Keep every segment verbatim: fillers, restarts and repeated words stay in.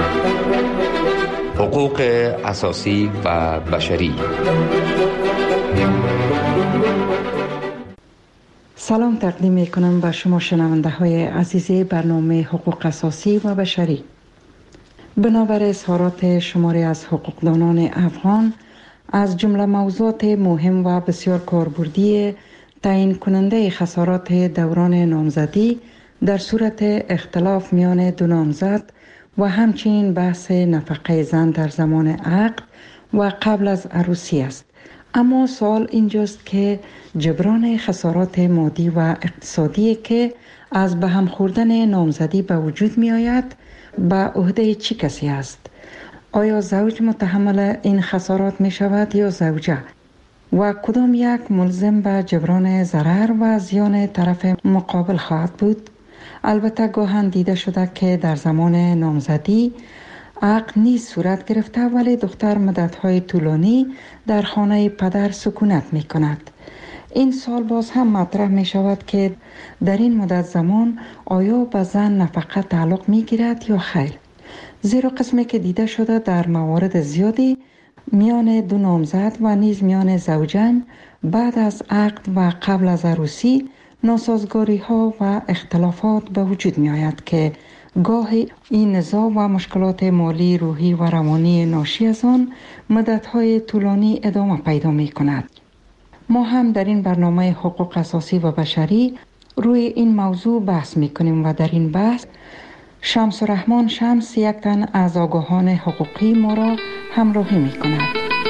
حقوق اساسی و بشری. سلام تقدیم می کنم به شما شنونده های عزیز برنامه حقوق اساسی و بشری. بنابر اظهارات شماری از حقوقدانان افغان از جمله موضوعات مهم و بسیار کاربردی تعیین کننده خسارات دوران نامزدی در صورت اختلاف میان دو نامزد و همچنین بحث نفقه زن در زمان عقد و قبل از عروسی است. اما سوال اینجاست که جبران خسارات مادی و اقتصادی که از به هم خوردن نامزدی به وجود می آید به عهده چه کسی است؟ آیا زوج متحمل این خسارات می شود یا زوجه؟ و کدام یک ملزم به جبران ضرر و زیان طرف مقابل خواهد بود؟ البته گاهن دیده شده که در زمان نامزدی عقد نیز صورت گرفته ولی دختر مدت‌های طولانی در خانه پدر سکونت می کند. این سال باز هم مطرح می شود که در این مدت زمان آیا به زن نفقه تعلق می گیرد یا خیر؟ زیرا قسمی که دیده شده در موارد زیادی میان دو نامزد و نیز میان زوجین بعد از عقد و قبل از عروسی ناسازگاری ها و اختلافات به وجود می آید که گاهی این نزاع و مشکلات مالی، روحی و روانی ناشی از آن مدت های طولانی ادامه پیدا می کند. ما هم در این برنامه حقوق اساسی و بشری روی این موضوع بحث می کنیم و در این بحث شمس الرحمن شمس یک تن از آگاهان حقوقی ما را همراهی می کند.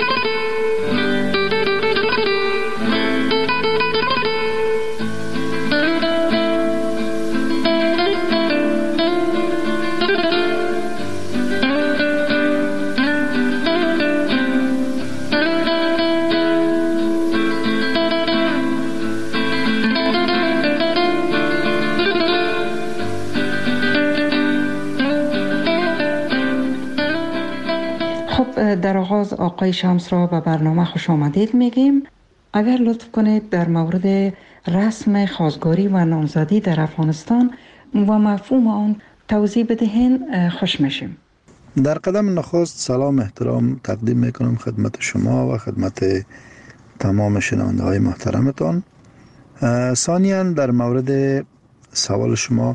در آغاز آقای شمس را به برنامه خوش آمدید میگیم. اگر لطف کنید در مورد رسم خواستگاری و نامزدی در افغانستان و مفهوم آن توضیح بدهین خوش میشیم. در قدم نخست سلام احترام تقدیم میکنم خدمت شما و خدمت تمام شنونده های محترمتان. ثانیاً در مورد سوال شما،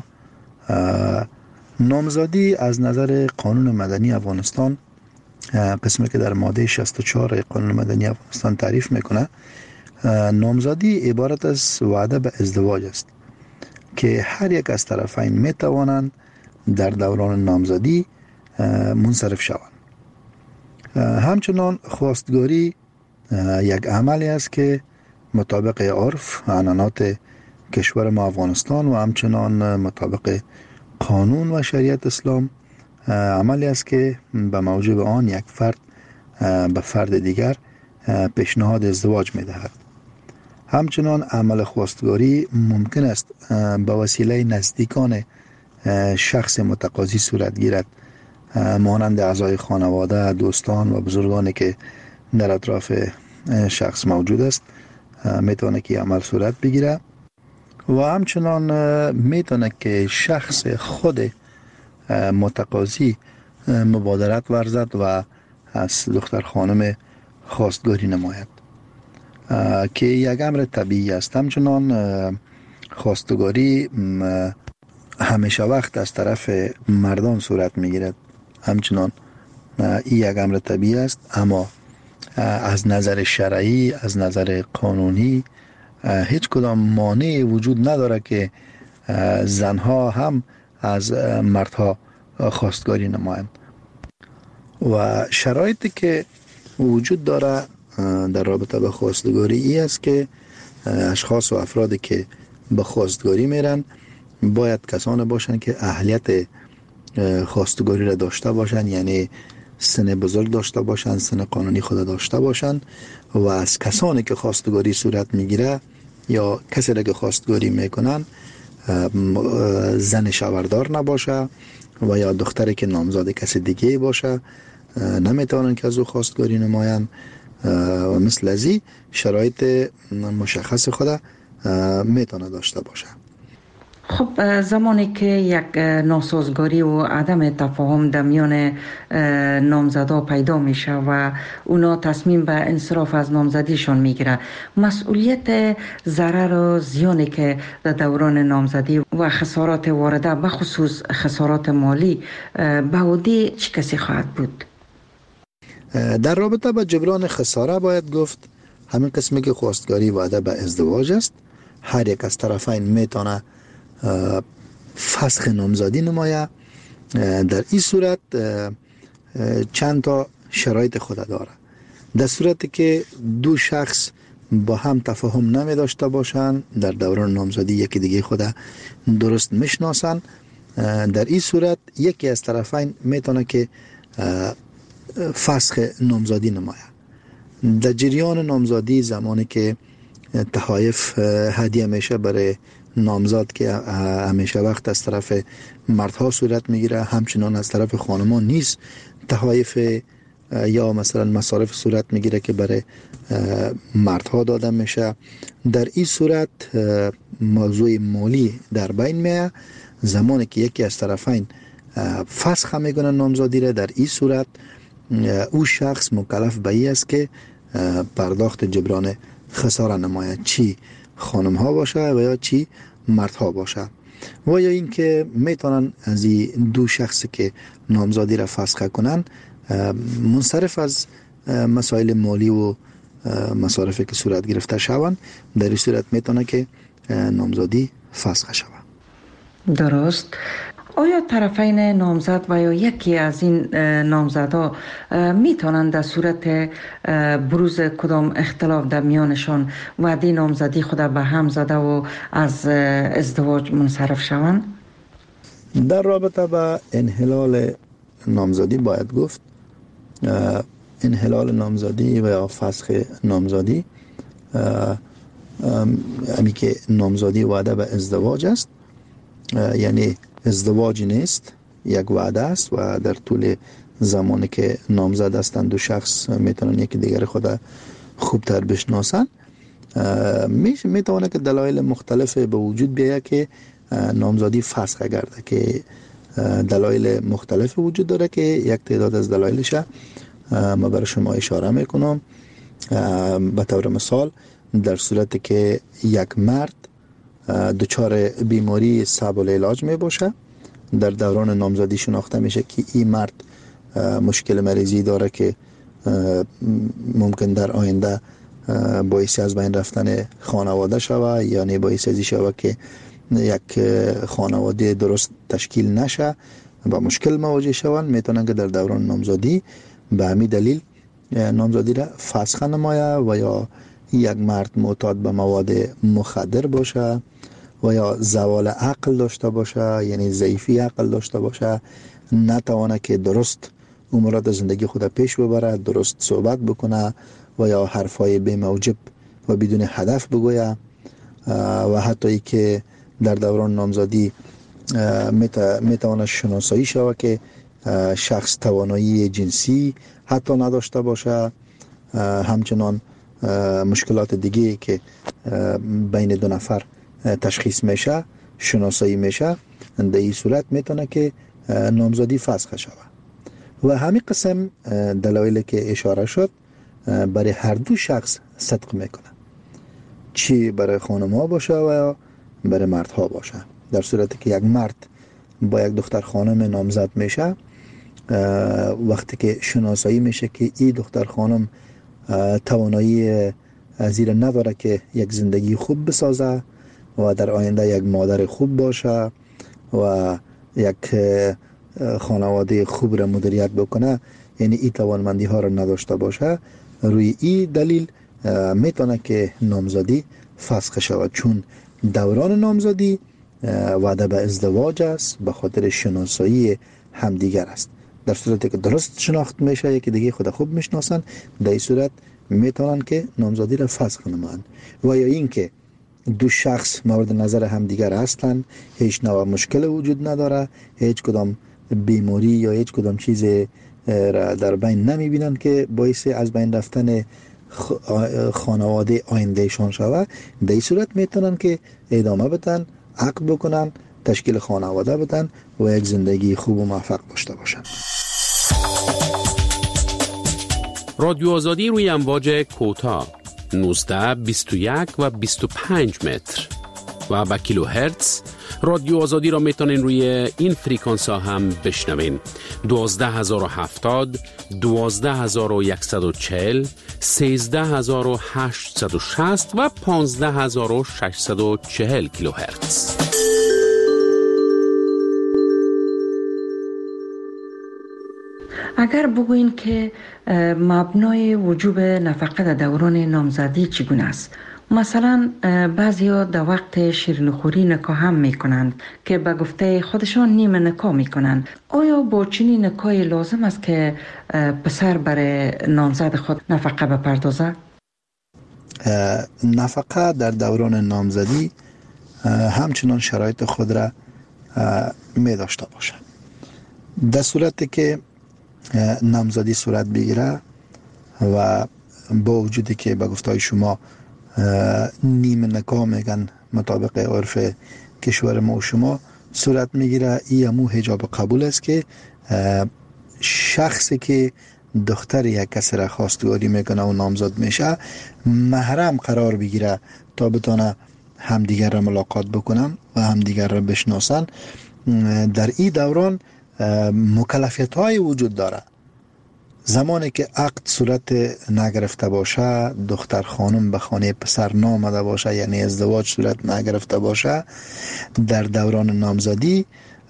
نامزدی از نظر قانون مدنی افغانستان، قسمی که در ماده شصت و چهار قانون مدنی افغانستان تعریف میکنه، نامزدی عبارت از وعده به ازدواج است که هر یک از طرفین میتوانند در دوران نامزدی منصرف شوند. همچنان خواستگاری یک عملی است که مطابق عرف عنعنات کشور ما افغانستان و همچنان مطابق قانون و شریعت اسلام عملی است که به موجب آن یک فرد به فرد دیگر پیشنهاد ازدواج می دهد. همچنان عمل خواستگاری ممکن است به وسیله نزدیکان شخص متقاضی صورت گیرد، مانند اعضای خانواده، دوستان و بزرگانی که در اطراف شخص موجود است میتونه که عمل صورت بگیره و همچنان میتونه که شخص خود متقاضی مبادرت ورزد و از دختر خانم خواستگاری نماید که یک امر طبیعی است. همچنان خواستگاری همیشه وقت از طرف مردان صورت میگیرد، همچنان این یک امر طبیعی است، اما از نظر شرعی، از نظر قانونی هیچ کدام مانعی وجود نداره که زنها هم از مردها خواستگاری نمایند. و شرایطی که وجود داره در رابطه با خواستگاری ای است که اشخاص و افرادی که به خواستگاری میرن باید کسانی باشند که اهلیت خواستگاری را داشته باشند، یعنی سن بزرگ داشته باشند، سن قانونی خود داشته باشند و از کسانی که خواستگاری صورت میگیره یا کسی را که خواستگاری میکنن زن شوهردار نباشه و یا دختری که نامزد کسی دیگه باشه نمیتونن که از او خواستگاری نمایند و مثل ازی شرایط مشخص خود میتونه داشته باشه. خب زمانی که یک ناسازگاری و عدم تفاهم در میان نامزدا پیدا میشه و اونا تصمیم به انصراف از نامزدیشان میگیره، مسئولیت ضرر و زیانی که در دوران نامزدی و خسارات وارده به خصوص خسارات مالی به عهده چه کسی خواهد بود؟ در رابطه با جبران خساره باید گفت همین قسمی که خواستگاری وعده به ازدواج است، هر یک از طرفین میتونه فسخ نامزدی نمایه. در این صورت چند تا شرایط خود داره. در صورتی که دو شخص با هم تفاهم نمی داشته باشند، در دوران نامزدی یکی دیگه خود درست میشناسن، در این صورت یکی از طرفین میتونه که فسخ نامزدی نمایه. در جریان نامزدی زمانی که تحایف هدیه میشه برای نامزد که همیشه وقت از طرف مردها صورت میگیره، همچنان از طرف خانمان نیست تحایف یا مثلا مصارف صورت میگیره که برای مردها داده میشه. در این صورت موضوع مالی در بین میه. زمانی که یکی از طرفین فسخ میکنه نامزدی را، در این صورت او شخص مکلف به این است که پرداخت جبران خساره نماید، چی خانم ها باشه و یا چی مردها باشه. و یا این که میتونن از این دو شخصی که نامزدی را فسخ کنن منصرف از مسائل مالی و مصارفی که صورت گرفته شوند، در این صورت میتونه که نامزدی فسخ شود. درست. آیا طرفین نامزد و یا یکی از این نامزدها میتونند در صورت بروز کدام اختلاف در میانشان وعده نامزدی خود به هم زده و از ازدواج منصرف شوند؟ در رابطه با انحلال نامزدی باید گفت انحلال نامزدی و یا فسخ نامزدی امی که نامزدی وعده به ازدواج است، یعنی ازدواج نیست، یک وعده است و در طول زمانی که نامزد هستند دو شخص میتونن یکی دیگر خود خوبتر بشناسن. میتونه که دلایل مختلف به وجود بیاید که نامزدی فسخ گرده، که دلایل مختلف وجود داره که یک تعداد از دلایلش ما برای شما اشاره میکنم. به طور مثال در صورتی که یک مرد دچار بیماری صعب العلاج می باشه، در دوران نامزدی شناخته میشه که این مرد مشکل مریضی داره که ممکن در آینده باعث از بین رفتن خانواده شوه، یعنی باعث ازی شوه که یک خانواده درست تشکیل نشه و مشکل مواجه شوند. میتونن که در دوران نامزدی به همین دلیل نامزدی را فسخ نمایه. و یا یک مرد معتاد به مواد مخدر باشه و یا زوال عقل داشته باشه، یعنی ضعیفی عقل داشته باشه، نتوانه که درست امورات زندگی خود پیش ببره، درست صحبت بکنه و یا حرفای بی موجب و بدون هدف بگویه، و حتی ای که در دوران نامزدی میتوانه شناسایی شوه که شخص توانایی جنسی حتی نداشته باشه. همچنان مشکلات دیگه که بین دو نفر تشخیص میشه، شناسایی میشه، در این صورت میتونه که نامزدی فسخ شود. و همین قسم دلایلی که اشاره شد برای هر دو شخص صدق میکنه، چی برای خانم ها باشه و یا برای مرد ها باشه. در صورتی که یک مرد با یک دختر خانم نامزد میشه، وقتی که شناسایی میشه که این دختر خانم توانایی زیر نداره که یک زندگی خوب بسازه و در آینده یک مادر خوب باشه و یک خانواده خوب را مدیریت بکنه، یعنی این توانمندی ها را نداشته باشه، روی این دلیل میتونه که نامزدی فسخ شود، چون دوران نامزدی وعده به ازدواج است، به خاطر شناسایی همدیگر است. در صورتی که درست شناخت میشه، یکی دیگه خود خوب میشناسن، در این صورت میتونن که نامزدی را فسخ نمایند. و یا این که دو شخص مورد نظر همدیگر هستند، هیچ نوع مشکل وجود نداره، هیچ کدام بیماری یا هیچ کدام چیز را در بین نمیبینن که باعث از بین رفتن خانواده آیندهشان شود، در این صورت میتونن که ادامه بدن، عقد بکنن، تشکیل خانواده بدن و یک زندگی خوب و موفق داشته باشن. رادیو آزادی روی امواج کوتاه نوزده، بیست و یک و بیست و پنج متر و با کیلو هرتز. رادیو آزادی را میتونین روی این فریکانس ها هم بشنوین: دوازده هزار و هفتاد، دوازده هزار و صد و چهل، سیزده هزار و هشتصد و شصت و پانزده هزار و ششصد و چهل کیلو هرتز. اگر بگوین که مبنای وجوب نفقه در دوران نامزدی چگونه است؟ مثلا بعضیا در وقت شیرینیخوری نکاح هم میکنند که به گفته خودشان نیمه نکاح میکنند. آیا با چنین نکاحی لازم است که پسر برای نامزد خود نفقه بپردازد؟ نفقه در دوران نامزدی همچنان شرایط خود را می داشته باشد. در صورتی که نامزدی صورت بگیره و با وجودی که به گفته شما نیمه نکاح میگن مطابق عرف کشور ما و شما صورت میگیره، این همو حجاب قبول است که شخصی که دختر یک کسی را خواستگاری میکنه و نامزد میشه محرم قرار بگیره تا بتونه همدیگر را ملاقات بکنن و همدیگر را بشناسن. در این دوران مکلفیت های وجود داره. زمانی که عقد صورت نگرفته باشه، دختر خانم به خانه پسر نامده باشه، یعنی ازدواج صورت نگرفته باشه، در دوران نامزدی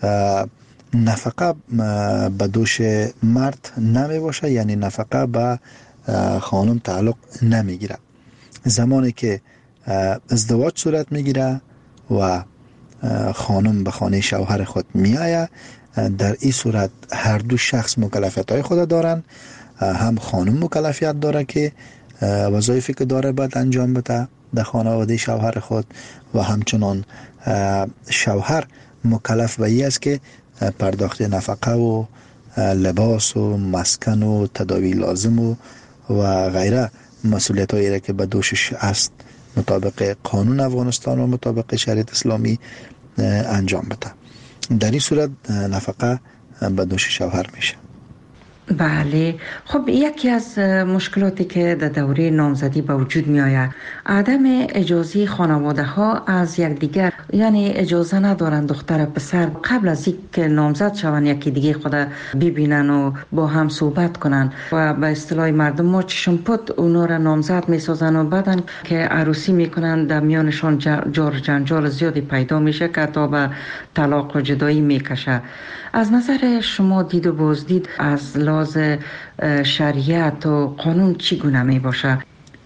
نفقه به دوش مرد نمی باشه، یعنی نفقه به خانم تعلق نمیگیره. زمانی که ازدواج صورت میگیره و خانم به خانه شوهر خود میآید، در این صورت هر دو شخص مکلفیت های خود دارن. هم خانم مکلفیت داره که وظایفی که داره باید انجام بده در خانواده شوهر خود و همچنان شوهر مکلف به این است که پرداخت نفقه و لباس و مسکن و تداوی لازم و و غیره مسئولیت هایی که به دوشش است مطابق قانون افغانستان و مطابق شریعت اسلامی انجام بده. در این صورت نفقه به دوش شوهر میشه. بله. خب یکی از مشکلاتی که در دوره نامزدی به وجود می آید عدم اجازه خانواده ها از یکدیگر، یعنی اجازه ندارند دختر پسر قبل از اینکه نامزد شوند یکی دیگه خود ببینن و با هم صحبت کنن و به اصطلاح مردم ما چشم پد اونا را نامزد می سازن و بعدن که عروسی میکنن در میانشان جار جنجال زیادی پیدا میشه که تا به طلاق و جدایی میکشه. از نظر شما دید و بازدید از لحاظ شریعت و قانون چگونه می باشه؟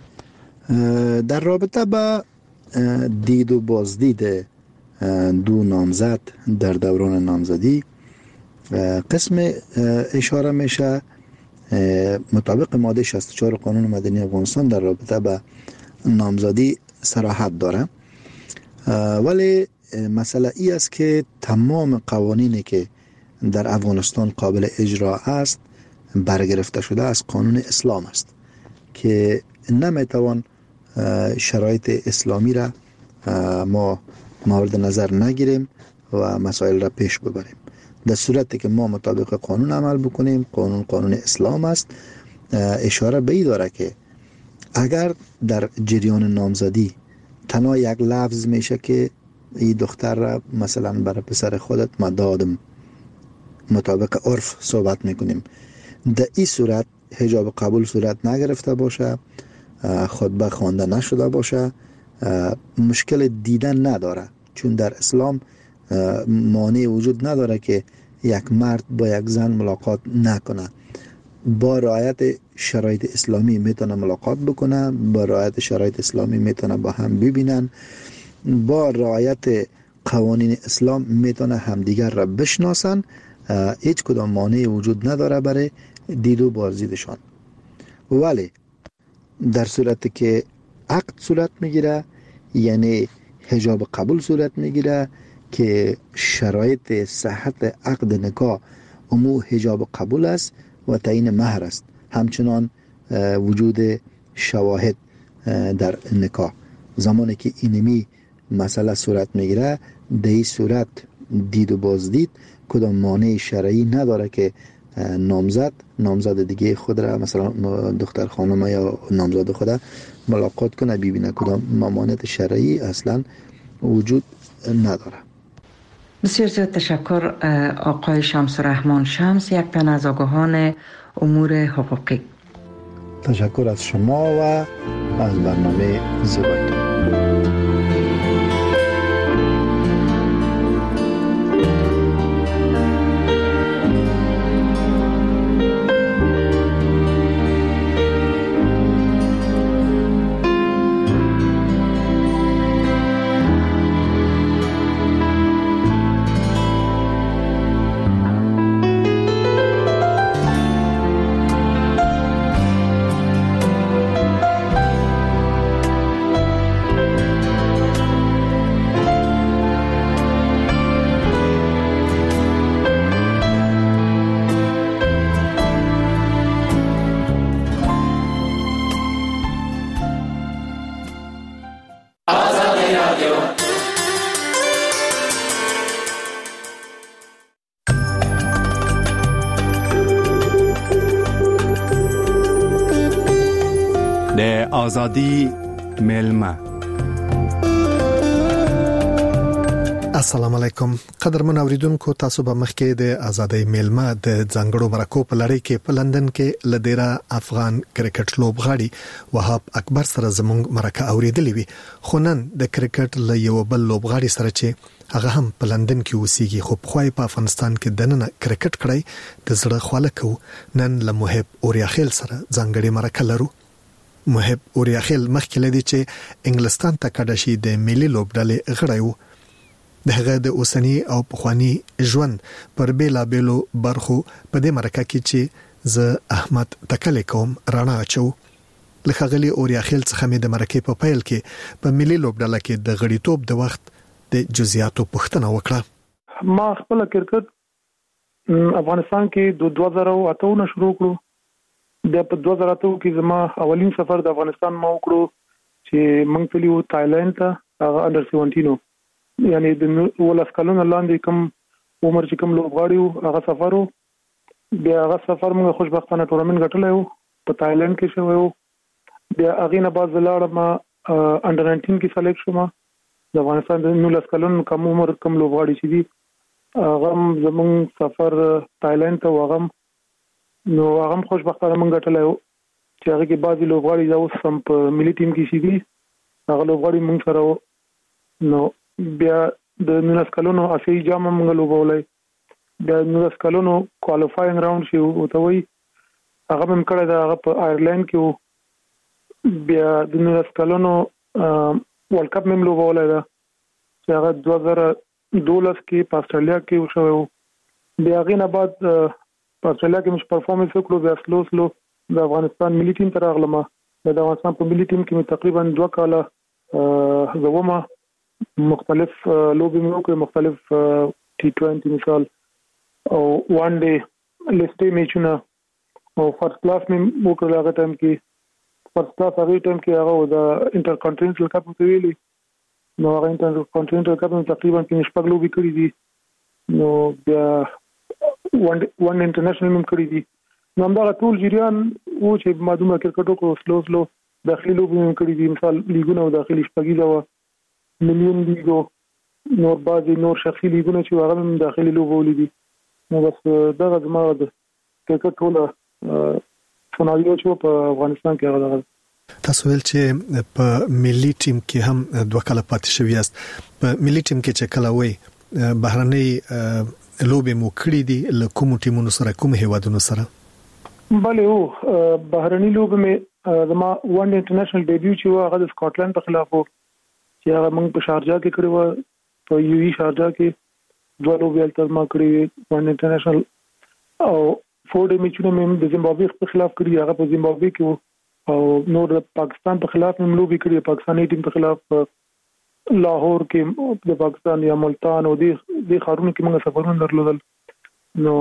در رابطه با دید و بازدید دو نامزد در دوران نامزدی قسم اشاره میشه مطابق ماده شصت و چهار قانون مدنی افغانستان در رابطه با نامزدی صراحت داره، ولی مسئله ای است که تمام قوانینی که در افغانستان قابل اجرا است برگرفته شده از قانون اسلام است که نمیتوان شرایط اسلامی را ما مورد نظر نگیریم و مسائل را پیش ببریم. در صورتی که ما مطابق قانون عمل بکنیم، قانون قانون اسلام است، اشاره به این داره که اگر در جریان نامزدی تنها یک لفظ میشه که این دختر را مثلا برای پسر خودت ما دادم، مطابق عرف صحبت میکنیم، در این صورت حجاب قبول صورت نگرفته باشه، خطبه خوانده نشده باشه، مشکل دیدن نداره، چون در اسلام مانع وجود نداره که یک مرد با یک زن ملاقات نکنه. با رعایت شرایط اسلامی میتونه ملاقات بکنه، با رعایت شرایط اسلامی میتونه با هم ببینن، با رعایت قوانین اسلام میتونه همدیگر را بشناسن. هیچ کدام مانع وجود نداره برای دید و بازدیدشان. ولی در صورتی که عقد صورت میگیره، یعنی حجاب قبول صورت میگیره که شرایط صحت عقد نکاح امو حجاب قبول است و تعیین مهر است، همچنان وجود شواهد در نکاح. زمانی که اینمی مسئله صورت میگیره، در این صورت دید و بازدید کدام مانع شرعی نداره که نامزد نامزد دیگه خود را مثلا دختر خانم یا نامزد خود ملاقات کنه، ببینه کدام ممانعت شرعی اصلا وجود نداره. بسیار زیاد تشکر آقای شمس الرحمن شمس، یک تن از آگاهان امور حقوقی. تشکر از شما و از برنامه زیبایتان. آزادی ملما. السلام علیکم. قدرمن اوریدونکو، تاسو به مخکې د آزادۍ میلمه د ځانګړو مرکو په لړۍ کې په لندن کې لدیرا افغان کرکټ لوبغاړي وهاب اکبر سره زموږ مرکه اوریدلې وي. خو نن د کرکټ له یو بل لوبغاړي سره چې هغه هم په لندن کې اوسېږي خو په خوای په افغانستان کې دننه کرکټ کړی د زړه خواله کو، نن له محب اوریاخیل سره ځانګړي مرکه لرو. محب اوریاخیل مخکې لدی چې انګلستان ته کډه شي د ملي لوبډلې غړی وو. دغه د اوسنی او پخوانی ژوند پر بیلا بیلو برخو په دې مرکه کې چې ز احمد تکل کوم رانا اچو. لخغلی اوریاخیل څخه مې د مرکه په پیل کې په ملي لوبډله کې د غړیتوب د وخت د جزئیاتو پوښتنه وکړه. ما خپل کرکټ افغانستان کې د دوه زره اته نه شروع کړو. د په دوه زره اته کې زما اولین سفر د افغانستان ما وکړو چې موږ تلو تایلند ته، هغه انډر سیونټین، یعنی د ولس کلونه لاندې کوم عمر چې کوم لوبغاړي وو هغه سفر وو. بیا هغه سفر موږ خوشبختانه ټورنمنت ګټلی وو په تایلند کې شوی وو. بیا هغې نه بعد زه لاړم انډر ناینټین کې سلیکټ شوم. د افغانستان د نولس کلونو کم عمر کوم لوبغاړي چې دي هغه زموږ سفر تایلند ته وغم نو هغه هم خوشبختانه موږ ګټلی وو چې هغې کې بعضې لوبغاړي دا اوس هم په ملي ټیم کې چې دي هغه لوبغاړي موږ سره وو. نو بیا د نولس کلونو آسیایي جام هم موږ لوبولی. بیا نولس کلونو کوالیفاینګ راوند چې ورته وایي هغه به مې کړی دی، هغه په آیرلینډ کې وو. بیا د نولس کلونو ورلډ کپ مې هم لوبولی ده چې هغه دوه زره دولس کې په اسټرالیا کې وشوی وو. بیا هغې نه بعد په اسټرالیا کې مې پرفارمنس وکړو. بیا سلو سلو د افغانستان ملي ټیم ته راغلم. د افغانستان په ملي ټیم کې مې تقریبا دوه کاله زه ومه. مختلف لوبې مې وکړې، مختلف ټي ټوینټي مثال او وان ډے لیسټې میچونه او فرست کلاس مې وکړل. هغه ټایم کې فرست کلاس هغه ټایم کې هغه د انټر کانټیننټل کپ ته ویلي. نو هغه انټر کانټیننټل کپ مې تقریبا کې شپږ لوبې کړې دي. نو بیا ون ون انټرنیشنل مې کړې دي. نو همدغه ټول جریان و چې ما دومره کرکټ وکړو. سلو سلو داخلي لوبې مې کړې دي، مثال لیګونه او داخلي شپږیزه وه، ملیون لیګو، نور بعضې نور شخصي لیګونه چې هغه هم داخلي لوبولي دي. نو بس دغه زما د کرکټ ټوله سناریو چې په افغانستان کې هغه دغه. تاسو ویل چې په ملي ټیم کې هم دوه کاله پاتې شوي یاست. په ملي ټیم کې چې کله وایي بهرنۍ لوبې مو کړې دي له کومو ټیمونو سره، کوم هیوادونو سره؟ بله هو، بهرنۍ لوبې مې زما ون انټرنیشنل ډیبیو چې و هغه د سکاټلند په خلاف و چې هغه موږ په شارجه کې کړی وه. په یو ای شارجه کې دوه لوبې هلته ما کړې وې ون انټرنیشنل. او فور ډے میچونه مې د زیمبابوې په خلاف کړي، هغه په زیمبابوې کې و. او نور د پاکستان په خلاف مې لوبې کړي، پاکستاني ټیم په خلاف لاهور کې د پاکستان یا ملتان او دې ښارونو کې موږ سفرونه درلودل. نو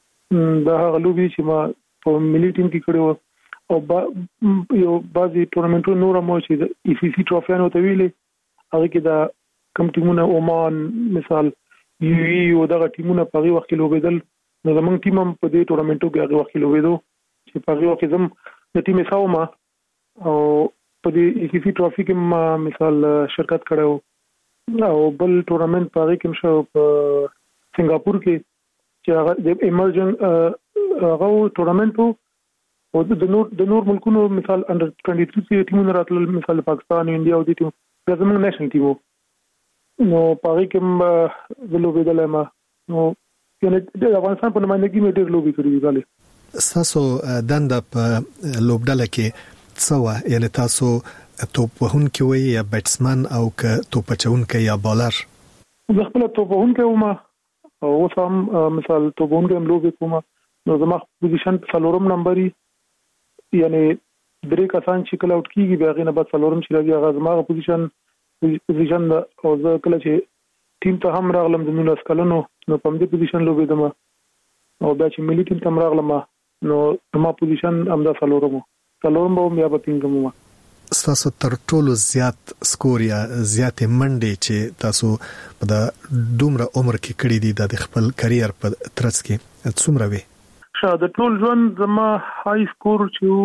دا هغه لوبې چې ما په ملي ټیم کې کړې وه. او با یو بعضې ټورنمنټونه نور هم و چې د ای سی سی ټرافیانو ته ویلې، هغه کې د کوم ټیمونه عمان مثال یو ای او دغه ټیمونه په هغه وخت کې لوبېدل نو زمونږ ټیم هم په دې ټورنمنټو کې هغه وخت کې لوبېدو چې په هغه وخت زم د ټیم ساوما او په دې ای سی سی ټرافي کې ما مثال شرکت کړو او بل ټورنمنت په هغه کې شو په سنگاپور کې چې هغه د ایمرجن هغه ټورنمنت او د نور د نور ملکونو مثال انډر ټوئنټي تھری ټیمونه راتلل مثال پاکستان انډیا او د ټیم د زمونږ نېشنل ټیم نو په هغه کې د لوبېدل ما نو یعنی د افغانستان په نمائندګي مې ډېر لوبي کړې دي. تاسو دنده په لوبډله کې څه یعنی تاسو توپ وهونکی وي یا بیټسمن او ک توپ چونکی یا بالر؟ زه خپل توپ وهونکی وم او سم مثال توپ وهونکی هم لوبي کوم نو زما پوزیشن په څلورم نمبر یعنی درې کسان چې کله اوټ کیږي بیا غینه بعد څلورم چې راځي هغه زما پوزیشن پوزیشن او زه کله چې ټیم ته هم راغلم د نولس کلونو نو په دې پوزیشن لوبېدم او بیا چې ملي ټیم ته راغلم نو ما پوزیشن هم دا څلورم څلورم به بیا په پینځم. تاسو تر ټولو زیات سکور یا زیات منډې چې تاسو په د دومره عمر کې کړې دي د خپل کرییر په ترڅ کې څومره وي؟ شاده د ټول ژوند زما های سکور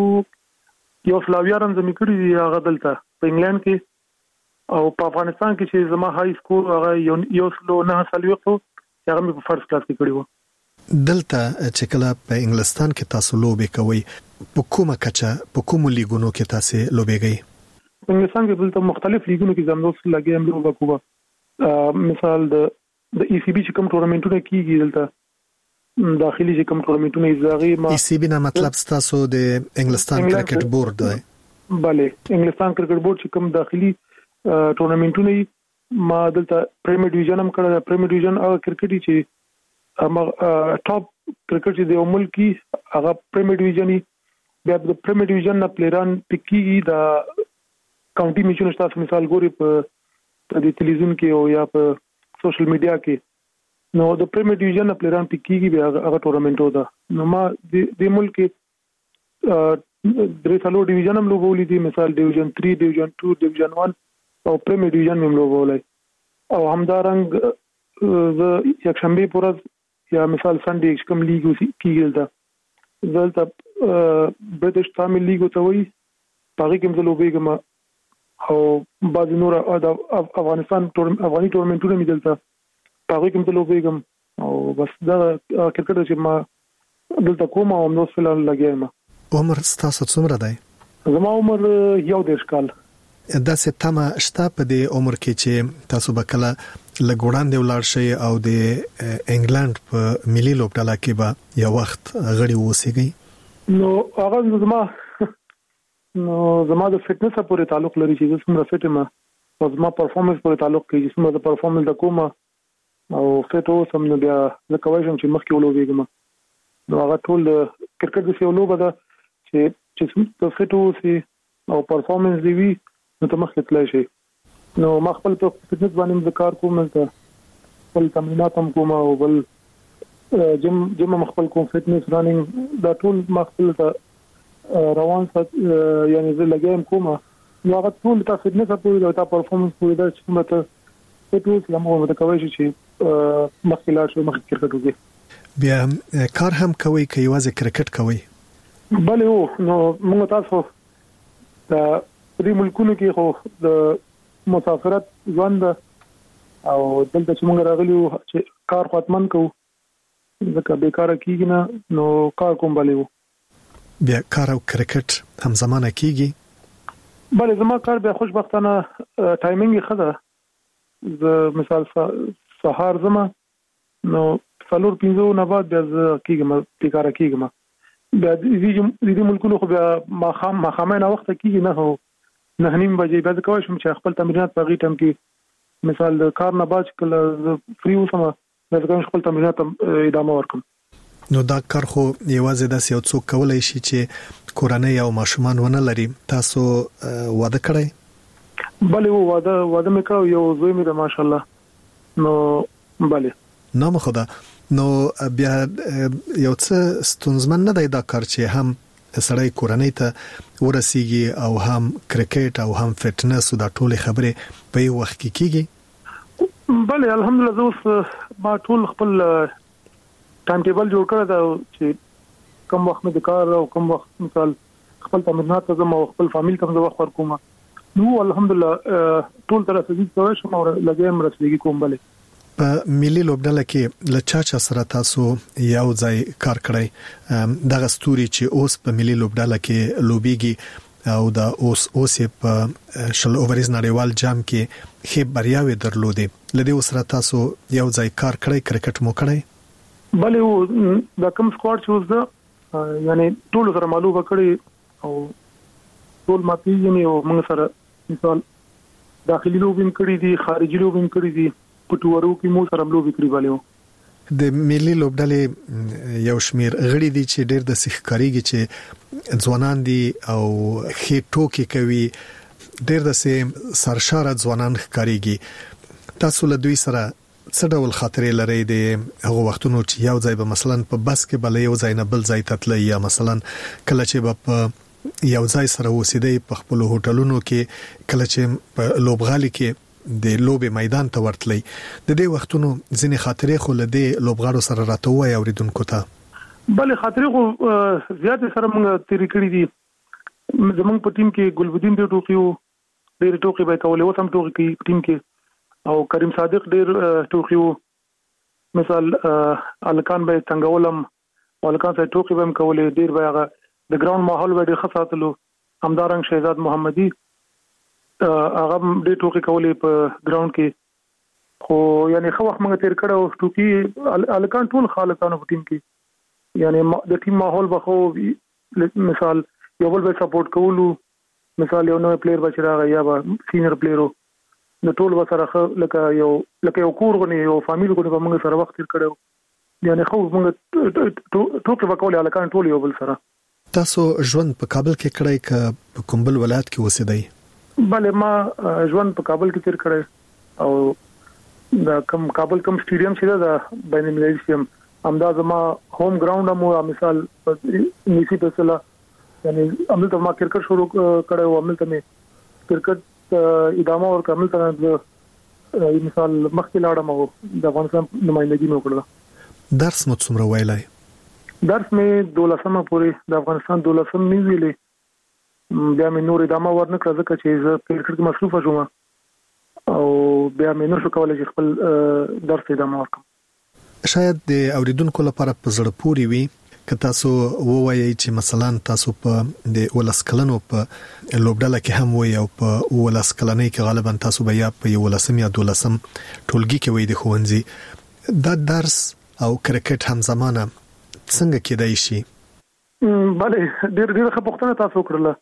چې یو سلاویارم زمي کړی دی هغه دلته په انګلند کې او په افغانستان کې چې زما های سکور هغه یو سلو نه سلويقو هغه مې په فرست کلاس کې کړی و. دلته چې کله په انګلستان کې تاسو لوبې کوي په کومه کچه په کومو لیګونو کې تاسو لوبېږئ؟ په انګلستان کې دلته مختلف لیګونو کې زموږ سره لګي هم لوبه کوو مثال د د ای سی بي چې کوم ټورنمنټونه کیږي دلته داخلي چې کوم ټورنمنټونه ایزاغي ما ای سی بي نه مطلب تاسو د انګلستان کرکټ بورډ دی؟ bale انګلستان کرکټ بورډ چې کوم داخلي ټورنمنټونه ما دلته پریمیر ډیویژن هم کړل. پریمیر ډیویژن او کرکټ چې هغه ټاپ کرکټ چې د ملکی هغه پریمیر ډیویژن بیا د پریمیر ډیویژن نه پلیران پکې د کاونټي میچونو تاسو مثال ګوري په د ټلویزیون کې او یا په سوشل میډیا کې نو د پریمیر ډیویژن نه پلیران پکې بیا هغه ټورنمنټ ودا نو ما د ملکی درې څلور ډیویژن هم لوبولې دي مثال ډیویژن تھری ډیویژن ټو ډیویژن ون او پریمیر ډیویژن هم لوبولای او همدارنګ ز یک شنبه پورز یا مثال سنډې کوم لیګ کیږي دا دلته برټش تامل لیګ ته وایي پاره کې هم لوبېږم او بعض نور افغانستان افغاني ټورنمنټونه مې دلته پاره کې هم لوبېږم او بس دا کرکټ چې ما دلته کوم او نو فلال لګیم. عمر تاسو څومره دی؟ زما عمر یو دیرش کال. دا ستامه شته په دې عمر کې چې تاسو به کله لګوړان دی ولر شي او د انګلند په ملي لوبډله کې به یو وخت غړي ووسیږي؟ نو هغه زما نو زما د فټنس پورې تعلق لري چې څومره فټ یم او زما پرفورمنس پورې تعلق کوي چې څومره د پرفورمنس د کومه او فټ اوسم نو بیا زه کوم چې مخکې ولوبېږم نو هغه ټول کرکټ د څه لوبه ده چې چې فټ اوسي او پرفورمنس دی وی نو ته مخکې تلای شي. نو ما خپل په فټنس باندې د کار کوم ته خپل تمرینات هم کوم او بل جیم جیم خپل کوم فټنس رانینګ دا ټول ما خپل ته روان سات یعنی زه لګیم کوم نو هغه ټول ته فټنس په دا پرفورمنس په دا چې مته فټنس لمو مته کوي چې مخکې لا شو مخکې کرکټ وږي. بیا کار هم کوي کوي واځي کرکټ کوي؟ بله او نو موږ تاسو دا په ملکونو کې خو د مسافرت ژوند او دلته چې موږ راغلي چې کار خاتمن کوو ځکه بیکاره کیږي نه نو کار کوم بله و. بیا کار او کرکټ هم زمانه کیږي؟ بله زما کار بیا خوشبختانه ټایمینګ ښه ده. زه مثال سهار زما نو څلور پنځه نه بعد بیا زه کیږم بیکاره کیږم بیا د دې ملکونو خو بیا ماخام ماخامه نه وخت کیږي نه هو نه نیم بجې بیا کوم چې خپل تمرینات په غیټم کې مثال د کار نه باج کله فری وسم دا کوم خپل تمرینات ادامه ورکم. نو دا کار خو یوازې د یو څوک کولای شي چې کورنۍ او ماشومان ونه لري. تاسو واده کړئ؟ بله واده واده مې کړو یو زوی مې ده ماشاءالله نو بله نام خدا. نو بیا یو څه ستونزمن نه دی دا کار چې هم سړی کورنۍ ته ورسیږي او هم کرکټ او هم فټنس او دا ټول خبره په یو وخت کې کیږي؟ بله الحمدلله اوس ما ټول خپل ټایم ټیبل جوړ کړی دا چې کوم وخت مې د کار او کوم وخت مثال خپل تمرینات ته زما خپل فامیل ته زما وخت ورکوم نو الحمدلله ټول تر څه دې کوم شم او لګیم رسېږي کوم بله په ملي لوبډله کې لچا چا سره تاسو یو ځای کار کړی دغه ستوري چې اوس په ملي لوبډله کې لوبيږي او دا اوس اوس په شل اوورز نړیوال جام کې خې بریاوي درلودې لدی اوس را تاسو یو ځای کار کړی کرکټ مو کړی بله دا کوم سکواډ چې اوس دا یعنی ټول سره معلومه کړی او ټول ماتي یې او موږ سره مثال داخلي لوبین کړی دي خارجي لوبین کړی دي پټورو کې مو سره لوبي کړی بلو د ملي لوبډلې یو شمیر غړي دي چې ډېر د سخکاریږي چې ځوانان دي او خې ټوکی کوي ډېر د سه سرشاره ځوانان ښکاریږي تاسو له دوی سره څه ډول خاطرې لري د هغه وختونو چې یو ځای به مثلا په بس کې بل یو ځای نه بل ځای تتلی یا مثلا کله چې به یو ځای سره وسیدې په خپل هوټلونو کې کله چې په لوبغالي کې د لوبې میدان ته ورتلی د دې وختونو ځینې خاطرې خو له دې لوبغاړو سره راته وای اوریدونکو ته بله خاطرې خو زیات سره موږ تیری کړی دي زمونږ په ټیم کې ګلبدین دی ټوکیو ډېر ټوکی به کولې وسم ټوکی کې ټیم کې او کریم صادق ډېر ټوکیو مثال الکان به څنګه ولم الکان سره ټوکی به کولې ډېر به هغه د ګراوند ماحول به ډېر خاصاتلو همدارنګ شهزاد محمدي هغه ډېر ټوکی کولې په ګراوند کې خو یعنی خو وخت موږ تیر کړو ټوکی الکان ټول خالقانو په ټیم کې یعنی د ټیم ماحول به خو مثال یو بل به سپورټ کولو مثال یو نوې پلیئر به راغی یا به سینیئر پلیئرو د ټول وسره لکه یو لکه یو کور غني یو فامیل غني په موږ سره وخت تیر کړو یعنی خو موږ ټوکی وکولې الکان ټول یو بل سره تاسو ژوند په کابل کې کړی ک په کومبل ولایت کې اوسېدئ بله ما ژوند په کابل کې تیر کړی او دا کوم کابل کوم سټیډیم چې دا بین المللي سټیډیم همدا زما هوم ګراوند مو مثال نیسی په سلا یعنی عمل ته ما کرکټ شروع کړو عمل ته مې کرکټ ادامه اور عمل ته مثال مخکې لاړم او د افغانستان نمائندګي مې وکړه درس مو څومره ویلای درس مې دولسمه پورې د افغانستان دولسم مې ویلې بیا مې نور ادامه ورنکړه ځکه چې زه کرکټ کې مصروف شوم او بیا مې نشو کولای چې خپل درس ادامه ورکړم شاید د اوریدونکو لپاره په زړه پوري وي که تاسو ووایي چې مثلا تاسو په د ولسکلنو په لوبډله کې هم وي او په ولسکلنۍ کې غالبا تاسو به یا په ولسم یا دولسم ټولګي کې وي د خوندزي دا درس او کرکټ هم زمانه څنګه کېدای شي بله ډېر ډېر ښه پوښتنه تاسو وکړله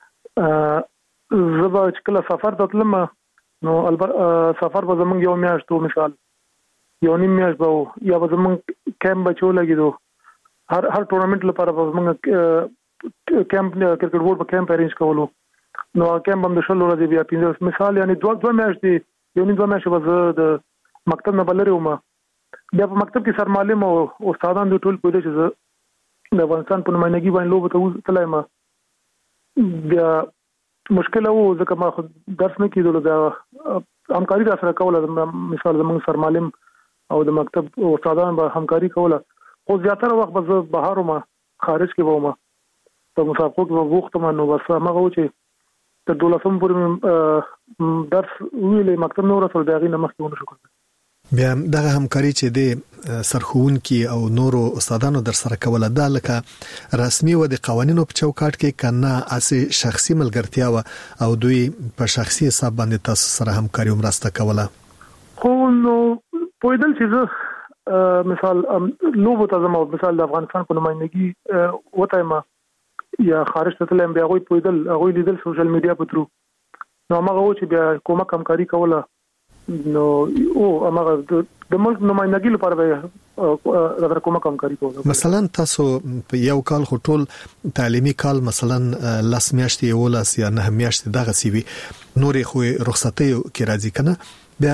زه به چې کله سفر ته تلم نو البته سفر به زمونږ یو میاشت وو مثال یو نیم میاشت به یا به زمونږ کیمپ به چې ولګېدو هر هر ټورنمنټ لپاره به زمونږ کیمپ کرکټ بورډ به کیمپ ارینج کولو نو کیمپ هم د شلو ورځې بیا پنځه مثال یعنی دوه دوه میاشتې یو نیم دوه میاشتې به زه د مکتب نه بلرې وم بیا په مکتب کې سرمعلم او استادان د ټول پوهېده چې زه د افغانستان په نمائندګي باندې لوبو ته تللی یم بیا مشکل وو ځکه ما درس نه کېدلو بیا همکاري را سره کوله مثال زموږ سرمعلم او د مکتب استادان به همکاري کوله خو زیاتره وخت به زه بهر وم خارج کې به وم په مسابقو کې به بوخت وم نو بس هماغه و چې تر دولسم پورې درس ویلې مکتب نه ورسول د هغې نه مخکې ونه شو کولی بیا دغه همکاري چې د سرښوونکي او نورو استادانو در سره کوله دا لکه رسمي و د قوانینو په چوکاټ کې کنه اسې شخصي ملګرتیا و او دوی په شخصي حساب باندې تاسو سره همکاري ومرسته کوله خو نو پوهېدل چې زه مثال لوبو ته ځم مثال د افغانستان په نمائندګي وته یم یا خارج ته تللی یم بیا هغوی پوهېدل هغوی لیدل سوشل میډیا په ترو نو هماغه و چې بیا کومک همکاري کوله نو او هغه د ملک نمائندګي لپاره به راته کومه همکاري کوله مثلا تاسو په یو کال خو ټول تعلیمي کال مثلا لاس میاشتې ولاس یا نه میاشتې دغه سی وي نورې خو رخصتۍ کې راځي کنه بیا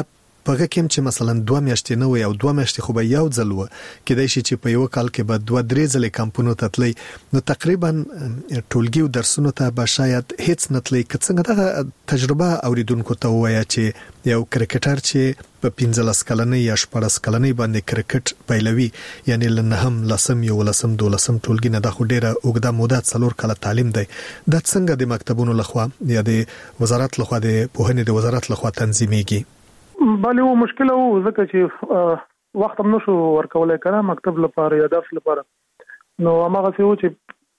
پغه کې چې مثلا دوه میاشتې نه وي او دوه میاشتې خو به یو ځل و کېدای شي چې په یو کال کې به دوه درې ځلې کمپونو ته تللی نو تقریبا ټولګي او درسونو ته به شاید هیڅ نه تللی. که څنګه دا تجربه اوریدونکو ته وایي چې یو کرکټر چې په پنځلس کلنۍ یا شپږ کلنۍ باندې کرکټ پیلوي یعنی لنهم لسم یو لسم دولسم ټولګي نه د خو ډیره اوږده موده څلور کاله تعلیم دی. دا څنګه د مکتبونو لخوا یا د وزارت لخوا د پوهنې د وزارت لخوا تنظیمېږي؟ بله و مشکل و ځکه چې وخت هم نشو ورکولای کنه مکتب لپاره یا درس لپاره. نو هغه څه و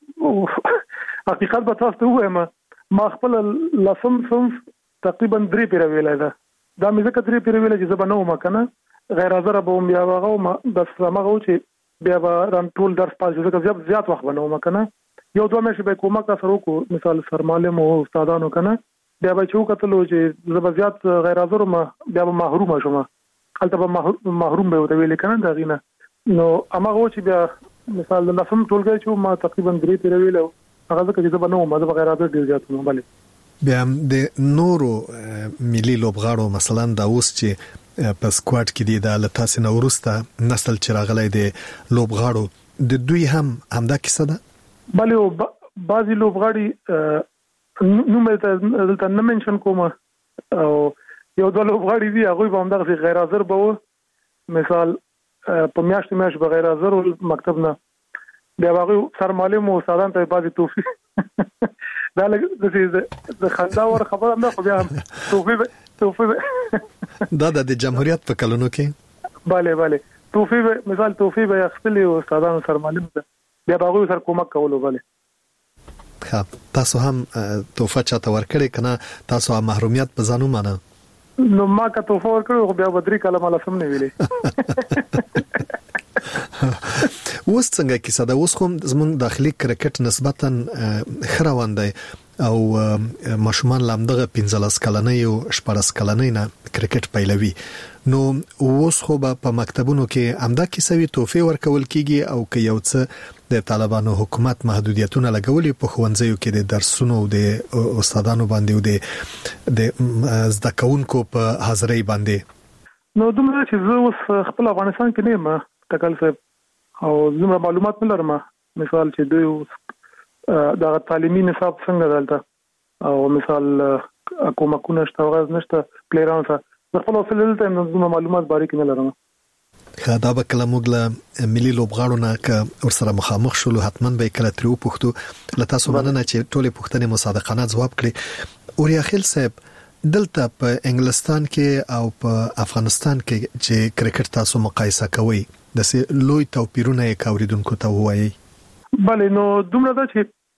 چې حقیقت به تاسو ته وایم ما خپل لسم صنف تقریبا درې پیره ویلای ده. دا مې ځکه درې پیره ویلای چې زه به نه وم کنه غیر حاضر به بیا هغه بس هغه و چې بیا به ران ټول درس پاس ځکه زیات زیات وخت به نه وم کنه. یو دوه میاشتې به کومک سره وکړو مثال سرمعلم او استادانو کنه بیا به چې وکتلو چې زه به زیات غیر حاضر ما بیا به محروم شوم هلته به محروم به وته ویل کنه دا غینه. نو هغه چې بیا مثال د لسم ټولګي چې ما تقریبا درې پیره ویل هغه ځکه چې زه به نه وم زه غیر حاضر ډیر زیات وم. بله بیا د نورو ملي لوبغاړو مثلا دا اوس چې په سکواډ کې دي د لتاسې نو ورسته نسل چې راغلی دی لوبغاړو د دوی هم همدا کیسه ده؟ بله بعضی لوبغاړي نو مې دلته نه منشن کوم او یو دوه لوبغاړي دي هغه به همدغه غیر حاضر به و مثال په میاشت میاشت به غیر حاضر مکتب نه بیا هغه سرمعلم او استادان ته بعضی توفیق دا لکه د خندا ور خبره نه خو بیا توفیق توفیق دا د جمهوریت په کلونو کې bale bale توفیق مثال توفیق به خپل استادانو سرمعلم ته بیا هغه سره کومک کولو. bale ها تاسو هم توفه چاته ورکړې کنه تاسو هم محرومیت په ځانو مانه؟ نو ما که توفه ورکړو خو بیا بدري کلمه لسم نه ویلې. اوس څنګه کیسه ده؟ اوس کوم زموږ داخلي کرکټ نسبتا خروان دی او ماشومان لامدغه پنځلس کلنۍ او شپږ کلنۍ نه کرکټ پیلوي. نو اوس خو په مکتبونو کې همدا کیسه وی توفه ورکول کیږي او که یو څه د طالبانو حکومت محدودیتونه لګولي په ښوونځیو کې د درسونو او د استادانو باندې او د زده کوونکو په حاضرۍ باندې. نو دومره چې زه اوس خپل افغانستان کې نه یم تکل صاحب او زموږ معلومات نه لرم مثال چې دوی د تعلیمي نصاب څنګه دلته او مثال کومکونه شته غواز نشته پلیران ته خپل اصل دلته زموږ معلومات باندې نه لرم. دا به کله موږ له ملي لوبغاړو نه که ورسره مخامخ شولو حتما به کله ترې وپوښتو. له تاسو مننه چې ټولې پوښتنې مصادقانه ځواب کړې. اوریاخیل صاحب دلته په انګلستان کې او په افغانستان کې چې کرکټ تاسو مقایسه کوئ د سه لوی توپیرونه یې کاوریدونکو ته وایي؟ بله نو دومره دا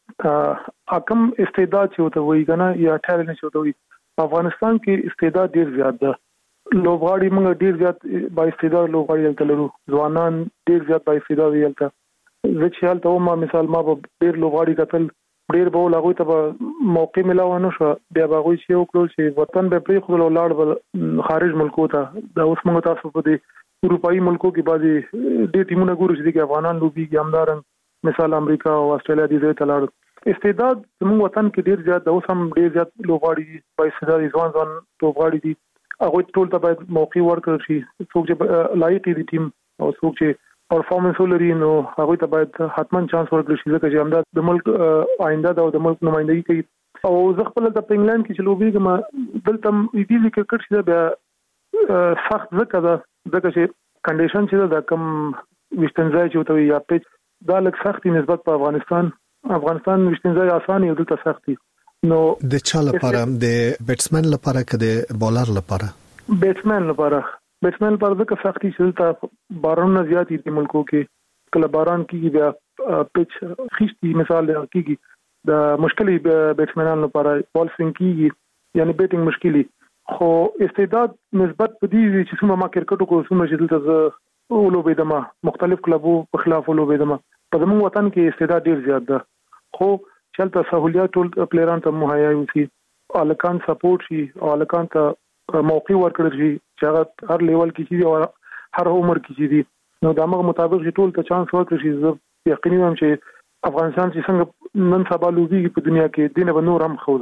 چې حکم استعداد چې وته وایي کنه یا ټالنت چې وته وایي په افغانستان کې استعداد ډیر زیات ده. لوبغاړي موږ ډیر زیات با استعداد لوبغاړي دلته لرو ځوانان ډیر زیات با استعداد دلته. زه چې حالت ما مثال ما به ډیر لوبغاړي کتل ډیر به لاغوي ته موقع ملاو نه شو بیا به غوي چې وکړو چې وطن به پرې خو لاړ خارج ملکو ته دا اوس موږ تاسو په دې اروپאי ملکو کې بعضي ډېر ټیمونه ګورو چې د افغانان لوبي ګامدارن مثال امریکا او استرالیا دي ته لاړ. استعداد زموږ وطن کې ډیر زیات د اوس هم ډیر زیات لوبغاړي په استعداد ځوان ځوان لوبغاړي دي هغه ټول ته باید موقع ورکړل شي. څوک چې لایق دي ټیم او څوک چې پرفارمنس ولري نو هغه ته باید حتما چانس ورکړل شي ځکه چې همدا د ملک آینده دا د ملک نمائندګي کوي. او زه خپل د انګلند کې چې لوبي کوم دلته دې کرکټ چې بیا سخت ځکه دا ځکه چې کنډیشن چې دا کم وشتنځای چې وته یا پیچ دا لږ سختي نسبت په افغانستان افغانستان وشتنځای اسانه او دلته سختي. نو د چا لپاره د بیټسمن لپاره که د بولر لپاره؟ بیټسمن لپاره بیټسمن لپاره ځکه سختي چې دلته باران زیات دي ملکو کې کله باران کیږي بیا پیچ خشتي مثال کیږي د مشکلي بیټسمنانو لپاره بال سوینګ کیږي یعنی بیټینګ مشکلي. خو استعداد نسبت په دې چې څومره ما کرکټ کو څومره چې دلته ولوبېدم مختلف کلبو په خلاف ولوبېدم په زموږ وطن کې استعداد ډیر زیات ده. خو چلته سہولیات ټول پلیران ته مهیا وي الکان سپورټ شي او الکان ته موقع ورکړل شي چې هغه هر لیول کې شي او هر عمر کې شي. نو د هغه مطابق ټول ته چانس ورکړل شي. زه یقیني یم چې افغانستان چې څنګه نن سبا لوبي په دنیا کې دینه به نور هم خوځي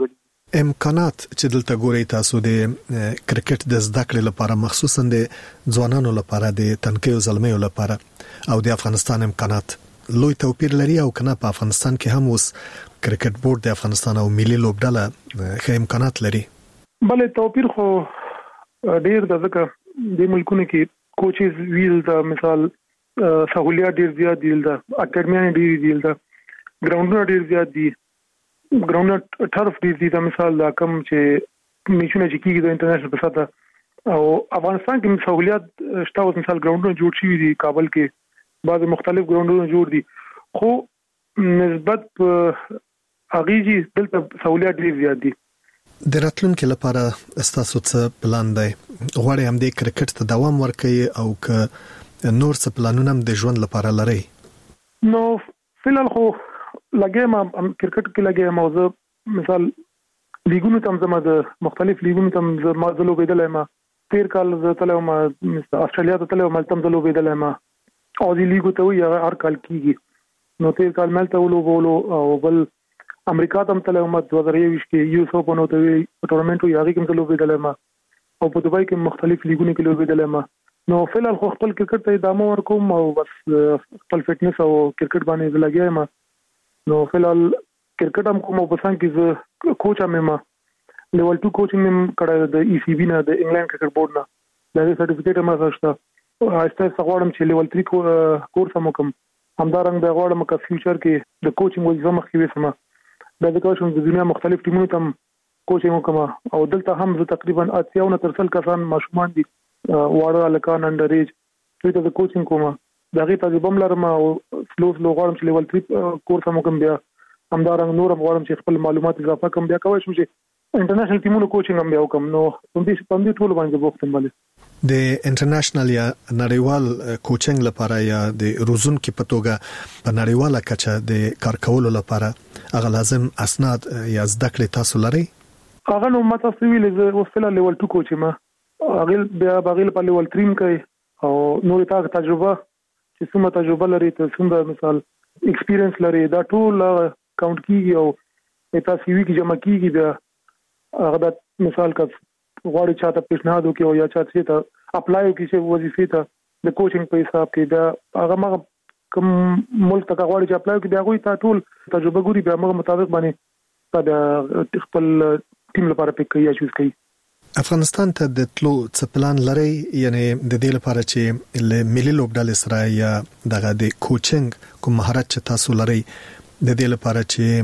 امکانات چې دلته ګوري تاسو د کرکټ د زده کړې لپاره مخصوصا د ځوانانو لپاره د تنکیو زلمیو لپاره او د افغانستان امکانات لوی توپیر لري او کنه په افغانستان کې هم اوس کرکټ بورډ د افغانستان او ملي لوبډله ښه امکانات لري. بلې توپیر خو ډیر د ځکه د ملکونو کې کوچز ویل د مثال سہولیات ډیر زیات دي، د اکیډمي ډیر دي، د ګراوندونه ډیر زیات دي، ګراوند ټرف دي دي د مثال دا کم چې میچونه چې کیږي د انټرنیشنل په سطح او افغانستان کې سہولیات شته. اوس مثال ګراوندونه جوړ شوي دي، کابل کې بعض مختلف ګراوندونه جوړ دي، خو نسبت اغیزي دلته سہولیات ډیر زیات دي. د راتلونکو لپاره استاسو څه پلان دی؟ غواړئ هم د کرکټ ته دوام ورکړئ او که نور څه پلانونه هم د ژوند لپاره لرئ؟ نو فلال خو لګیم کرکټ کې لګیم موضوع مثال لیګونو تم زما د مختلف لیګونو تم زما د لوبېدل ما تیر کال زه تلم ما استرالیا ته تلم ما تم د لوبېدل ما او دی لیګو ته وی هر کال کیږي. نو تیر کال مل ته ولوبولو او بل امریکا ته تلم ما دوه هزار یوویشت کې یو سو په نو ته وی ټورنمنت یو هغه کې تم لوبېدل ما او په دوبای کې مختلف لیګونو کې لوبېدل ما. نو فلال خو خپل کرکټ ته ادامه ورکوم او بس خپل فټنس او کرکټ باندې لګیایم. نو فلال کرکټ هم کوم په سان کې زه کوچ هم ما لیول ټو کوچینګ هم کړه د ای سی بی نه د انګلند کرکټ بورډ نه د سرټیفیکیټ ما غوښته او هسته څغړم چې لیول تھری کورس هم کوم همدارنګ د غواړم چې فیوچر کې د کوچینګ وظیفه مخکې وسم د کوچینګ د دنیا مختلف ټیمونو ته کوچینګ کوم او دلته هم زه تقریبا اتیا نه تر سل کسان ماشومان دي واړه الکان انډر ایج ته د کوچینګ کوم دغه تجربه لرم او سلو سلو غواړم چې لیول تھری کورس هم کوم بیا همدارنګ نور هم غواړم چې خپل معلومات اضافه کوم بیا کوم چې انټرنیشنل ټیمونو کوچینګ هم بیا کوم. نو په دې په دې ټول باندې بوختم بل د انټرنیشنل یا نړیوال کوچینګ لپاره یا د روزونکو په توګه په نړیواله کچه د کار کولو لپاره هغه لازم اسناد یا زده کړې تاسو لرئ؟ هغه نو ماته سویل زه وسله لیول ټو کوچ ما هغه بیا بغیل په لیول تھری کوي او نور تا تجربه چې څومره تجربه لري ته څومره مثال ایکسپیرینس لري دا ټول کاونټ کیږي او تاسو سی وی کې جمع کیږي دا هغه د مثال کا غواړي چاته پیشنهاد وکي او یا چاته ته اپلای وکي چې وظیفې ته د کوچینګ په حساب کې دا هغه ما کوم ملک ته غواړي چې اپلای وکي دا غوي ته ټول تجربه ګوري بیا موږ مطابق باندې دا خپل ټیم لپاره پک کوي یا چوز کوي. افغانستان ته د تلو څه پلان لري؟ یعنی د دې لپاره چې له ملي لوبډلې سره یا دغه د کوچینګ کوم مهارت چې تاسو لري د دې لپاره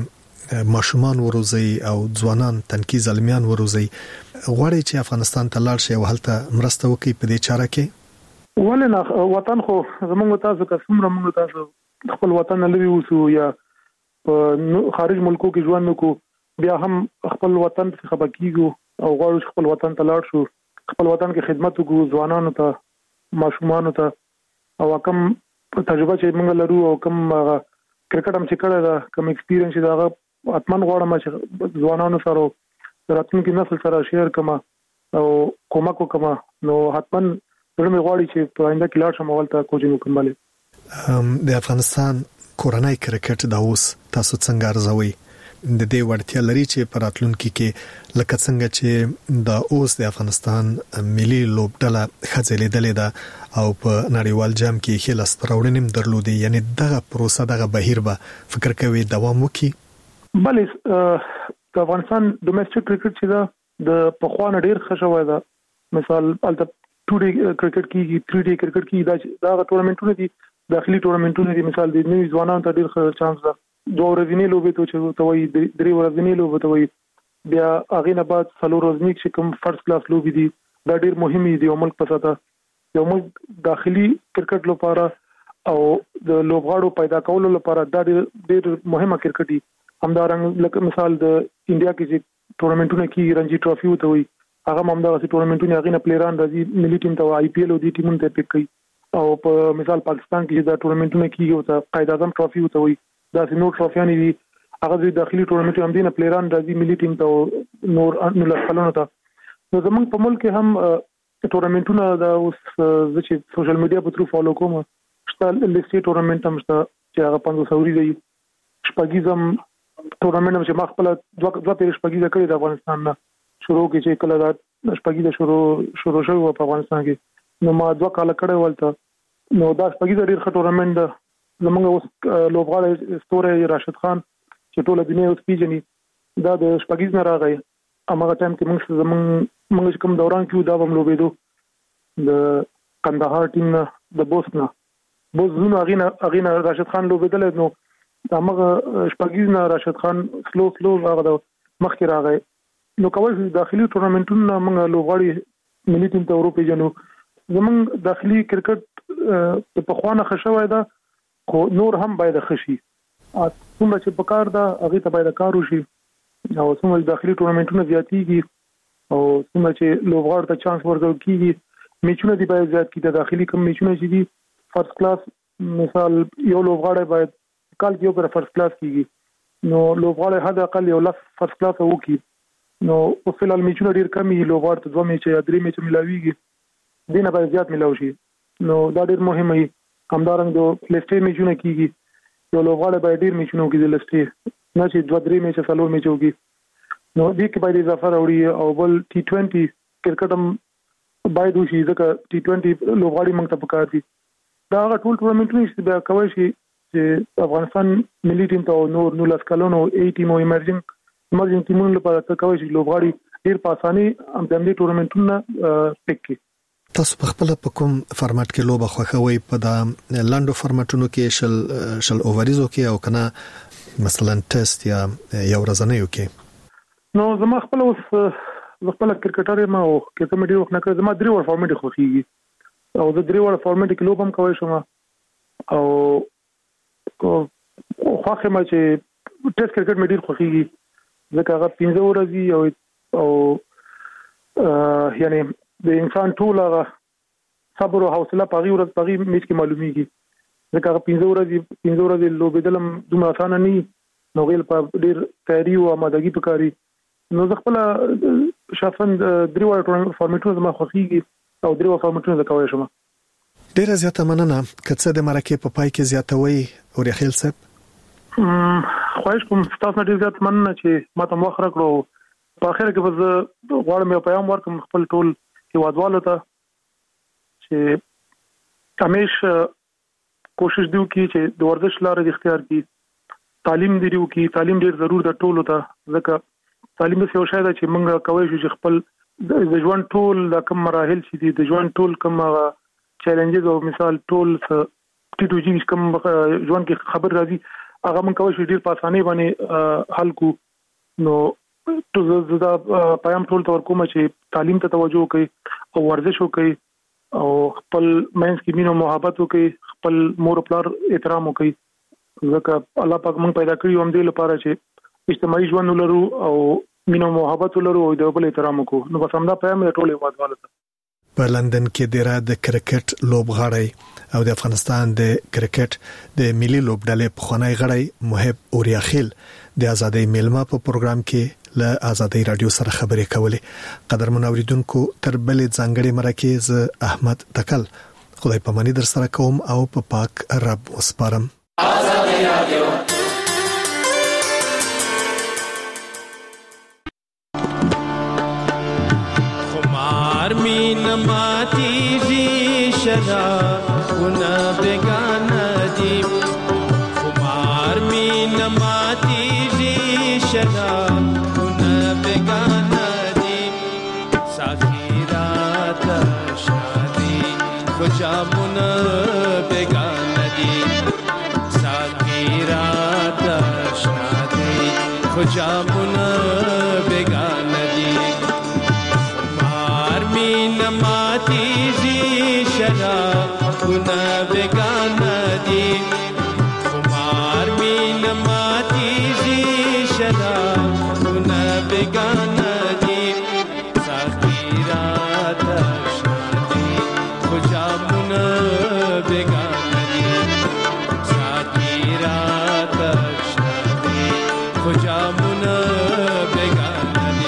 چې ماشومان وروزي او ځوانان تنکي زلمیان وروزي غواړي چې افغانستان ته لاړ شي او هلته مرسته وکړي په دې چاره کې؟ ولنه وطن خو زموږ تاسو که څومره موږ تاسو خپل وطن لوي اوسو یا په خارج ملکو کې ژوند وکړو بیا هم خپل وطن څخه بکیږو او غواړو چې خپل وطن ته لاړ شو، خپل وطن کې خدمت وکړو ځوانانو ته ماشومانو ته او کوم تجربه چې موږ لرو او کوم کرکټ هم چې کړه دا کوم ایکسپیرینس دا هغه اتمن غواړم چې ځوانانو سره راتلونکي نسل سره شیر کما او کومک وکما. نو حتمن زه مې غواړم چې په آینده کې لاړ شم او ولته کوچینګ وکړم. د افغانستان کورنۍ کرکټ دا اوس تاسو څنګه ارزوي؟ د دې وړتیا لري چې په راتلونکي کې لکه څنګه چې د اوس د افغانستان ملي لوبډله خځلېدلې ده او په نړیوال جام کې خلاص پرورنیم درلودي، یعنی دغه پروسه دغه بهیر به فکر کوي دوام وکړي؟ بلې د افغانستان ډومېسټک کرکټ چې دا د پخوان ډیر خښوي دا مثال الته ټو ډي کرکټ کیږي تھری ډي کرکټ کیږي دا دا ټورنمنټونه دي داخلي ټورنمنټونه دي مثال د نوي ځوانانو ته ډیر ښه چانس ده. دوه ورځې لوبې ته چې توي درې ورځې لوبې ته وي بیا هغه نه بعد څلور ورځې چې کوم فرست کلاس لوبې دي دا ډیر مهمه دي او ملک پساته یو ملک داخلي کرکټ لپاره او د لوبغاړو پیدا کولو لپاره دا ډیر ډیر مهمه کرکټ دي. همدارنګ لکه مثال د انډیا کې چې ټورنمنټونه کې رنجي ټرافي وته وي هغه هم دا ټورنمنټونه هغه نه پلیران راځي ملي ټیم ته آی پی ایل او دی ټیمونو ته پک کوي او په مثال پاکستان کې دا ټورنمنټونه کې او ته قائد اعظم ټرافي وته وي دا نور ټرافیان دي هغه د داخلي ټورنمنټ هم دي نه پلیران راځي ملي ټیم ته نور نو لخلونه ته. نو زمونږ په ملک هم ټورنمنټونه دا اوس چې سوشل میډیا په ترو فالو کوم شته لیسټي ټورنمنټ هم شته چې هغه پنځه سوري دی شپږیزم ټورنمنټ چې مخ په دوه دوه پیری شپږی د کړی د افغانستان نه شروع کې چې کله دا شپږی د شروع شروع شوی په افغانستان کې نو ما دوه کال کړی ولته نو دا شپږی د ډیر ښه ټورنمنټ زمونږ اوس لوبغاړی ستوره راشد خان چې ټول دنیا اوس پیژني دا د شپږیز نه راغی هغه ټایم کې موږ زمونږ موږ کوم دوران کې دا هم لوبېدو د کندهار ټیم نه د بوس نه بوس زونه اغینا اغینا راشد خان لوبېدل نو دا موږ شپږیز نه راشد خان سلو سلو هغه د مخکې راغی نو کول داخلي ټورنمنټونه موږ لوبغاړي ملي ټیم ته اروپا جنو زمونږ داخلي کرکټ په خوانه خښوي دا خو نور هم باید خشي څومره چې په کار دا هغه ته باید کار وشي او څومره داخلي ټورنمنټونه زیاتېږي او څومره چې لوبغاړو ته چانس ورکول کیږي میچونه دی باید زیات کړي داخلي کم میچونه چې دي فرست کلاس مثال یو لوبغاړی باید کال یو پر فرست کلاس کیږي نو لوبغاړی حد اقل یو لس فرست کلاس وکړي نو په فلال میچونه ډیر کم دي لوبغاړو ته دوه میچ یا درې میچ ملاويږي دینه باید زیات ملاوي شي نو دا ډیر مهمه دی همدارنګه د لسټې میچونه کیږي یو لوبغاړی باید ډیر میچونه وکړي د لسټې نه چې دوه درې میچ څلور میچ وکړي نو دې کې باید اضافه راوړي او بل ټي ټوئنټي کرکټ هم باید وشي ځکه ټي ټوئنټي لوبغاړي موږ ته پکار دي دا هغه ټول ټورنمنټونه چې بیا کوي شي چې افغانستان ملي ټیم ته نور نو لاس کلونو ای ټیم او ایمرجنګ ایمرجنګ ټیمونو لپاره ته کوي شي لوبغاړي ډیر په اساني هم د دې ټورنمنټونه پک کی تاسو په خپل په کوم فارمټ کې لوبه خوښوي په دا لاندو فارمټونو کې شل شل اووریزو کې او کنه مثلا ټیسټ یا یو ورځنیو کې نو زما خپل اوس خپل کرکټر ما او کې کوم ډیر وخت نه کړ زما درې ور فارمټ خوښيږي او د درې ور فارمټ کې لوبم کوي شم او خوښه ما چې ټیسټ کرکټ مې ډیر خوښيږي ځکه هغه پنځه ورځې او او یعنی د انسان ټول هغه صبر او حوصله پغی ورځ پغی میچ کې معلومیږي ځکه هغه پنځه ورځې پنځه ورځې لوبېدل دومره اسانه نه نو غیل په ډیر تیاری او آمادګي پکاري نو زه خپل شخصا درې وړ فارمټونه زما خوښيږي او درې وړ فارمټونه زکوي شم ډیر زیاته مننه کڅه د مرکه په پای کې زیاتوي او رخیل صاحب خواهش کوم تاسو ډیر زیات مننه چې ما ته مخ راکړو په اخر کې به غواړم یو پیغام ورکړم خپل ټول هیوادوالو ته چې همیشه کوشش دیو کی چې د ورزش لارې اختیار کړي تعلیم دیو کی تعلیم ډیر ضرور د ټولو ته ځکه تعلیم څه یو شی ده چې موږ کوي چې خپل د ژوند ټول د کوم مراحل چې دي د ژوند ټول کوم چیلنجز او مثال ټول ټیټو جی کوم ژوند کې خبر راځي هغه موږ کوي چې ډیر په اسانۍ باندې حل کو نو ټول زدا پیغام ټول تور کوم چې تعلیم ته توجه کوي او ورزش وکړي او خپل مینس کې مینه محبت وکړي خپل مور پلار احترام وکړي ځکه الله پاک موږ پیدا کړی هم دې لپاره چې اجتماعي ژوند ولرو او مینه محبت ولرو او د بل احترام وکړو نو بس همدا پیغام ټول هیوادوالو ته په لندن کې د را د کرکټ لوبغاړی او د افغانستان د کرکټ د ملي لوبډلې په خونای غړی محب اوریاخیل د ازادۍ میلمه په پروګرام کې له ازادۍ رادیو سره خبرې کولې قدرمن اوریدونکو تر بلې ځانګړي مرکز احمد تکل خدای پاماني در سره کوم او په پا پاک رب وسپارم ازادۍ رادیو خمار مين ماتي جي شدا ونا بگانا دي خمار مين ماتي جي شدا بگانا دی ساخیرات شادی خجامون بگانا دی ساخیرات شادی خجامون بگانا دی مار مین ماتی زی شدا گنا بگانا دی مار مین ماتی زی شدا بگانا دی ساخیرات شادی خجامون بگانا دی ساخیرات شادی خجامون بگانا دی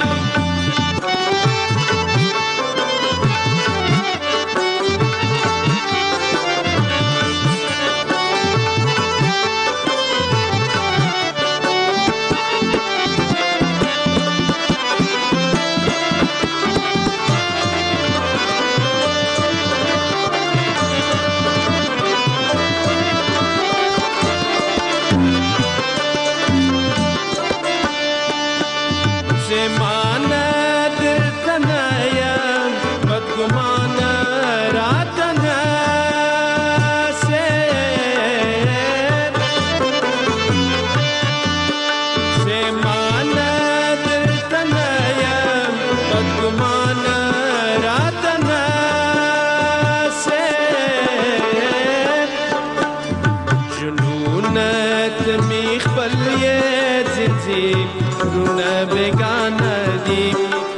جنونت میخبل یه زنزی رونه بگانه دی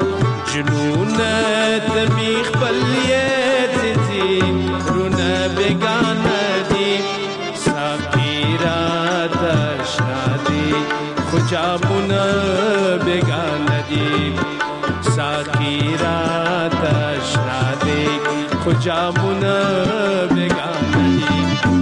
جنونت میخبل یه زنزی رونه بگانه دی ساقی را تشنا دی خجامونه بگانه دی ساقی را تشنا دی خجامونه بگانه دی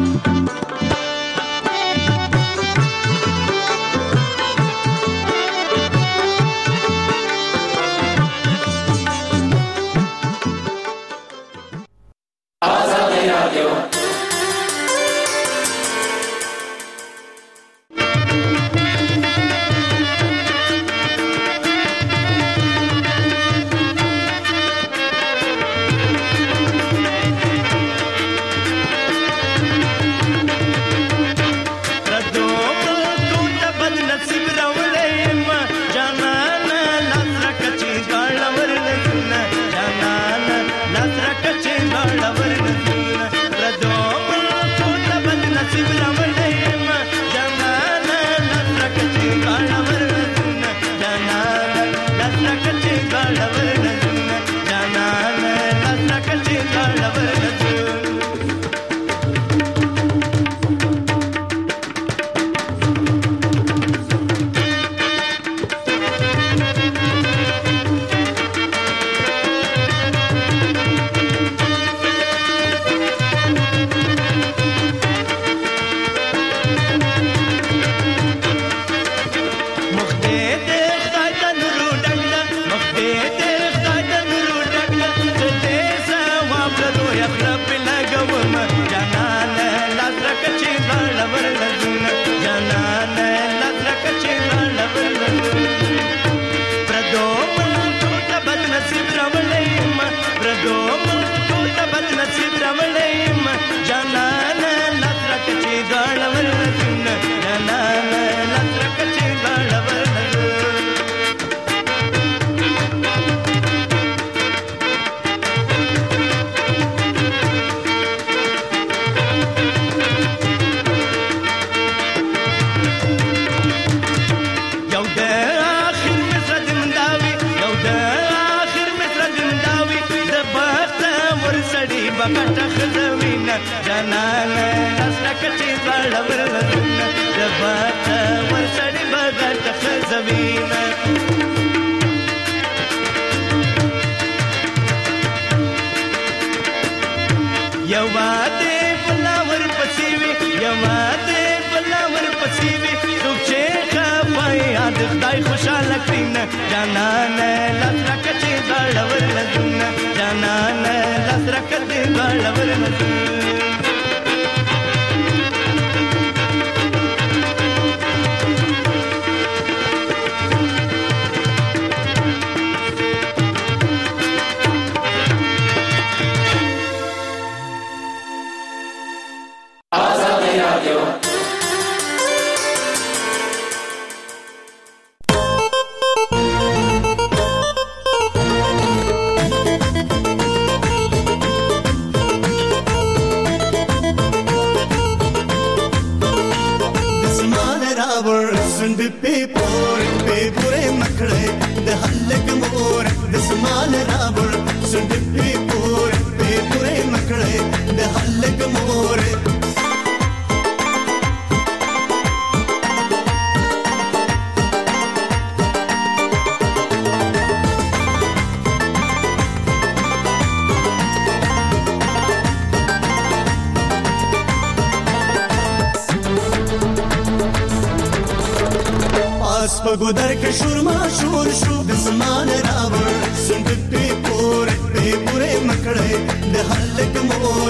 پګودر کې شور ما شور شو د زمان راوړ سند په پور په پوره مکړې د هلک مور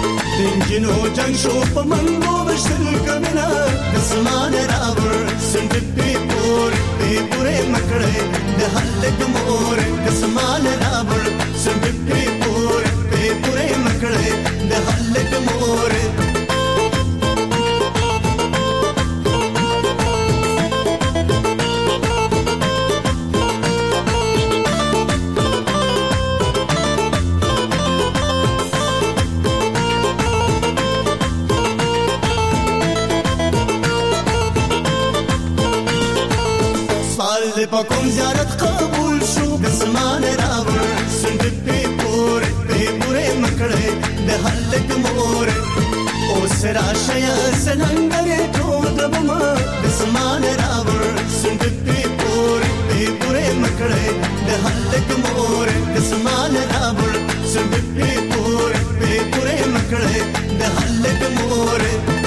دنجنو جنگ شو په منګو وشل کمنا د زمان راوړ سند په پور په پوره مکړې د هلک مور د زمان راوړ سند په پور په پوره مکړې د هلک مور حل پکم زیارت قبول شو د زمان راوړ سند په پور په پوره مکړې د حلق مور او سرا شیا سلنګر ټول دما د زمان راوړ سند په پور په پوره مکړې د حلق مور د زمان راوړ سند په پور په پوره مکړې د حلق مور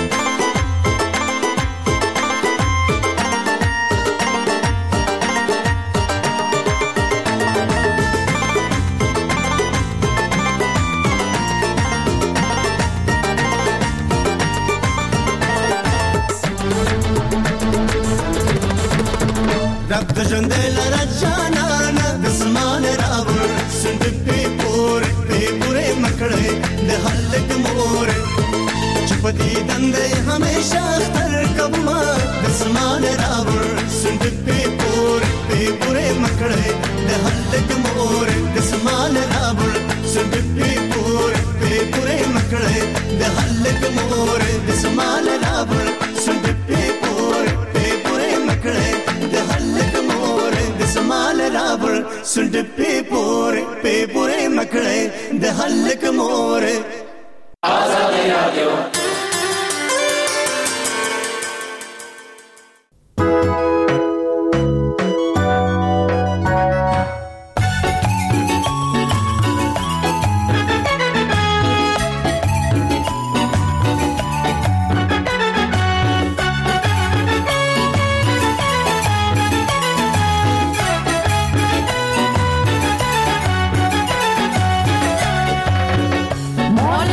رب د ژوند لاره جانانه د زمان راوړ سند په پور په پوره مکړې د حلق مور چې په دې دندې همیشه تر کبما د زمان راوړ سند په پور په پوره مکړې د حلق مور د زمان راوړ سند په پور په پوره مکړې د حلق مور د زمان راوړ سند په پور په پوره مکړې د حلق مور د زمان راوړ سند په پور په پوره مکړې د حلق مور آزاد رادیو More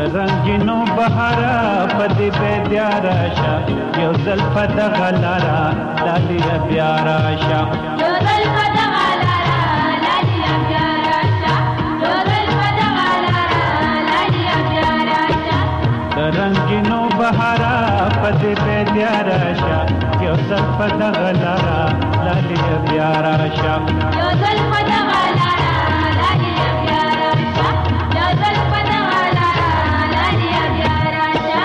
رنگینو بهارا پدې به بیا راشه یو ځل په دغه لاره لالیه بیا راشه یو ځل په دغه لاره لالیه بیا راشه یو ځل په دغه لاره لالیه بیا راشه د رنگینو بهارا پدې به بیا راشه یو ځل په دغه لاره لالیه بیا راشه یو ځل په دغه لاره لالیه بیا راشه یو ځل په دغه لاره لالیه بیا راشه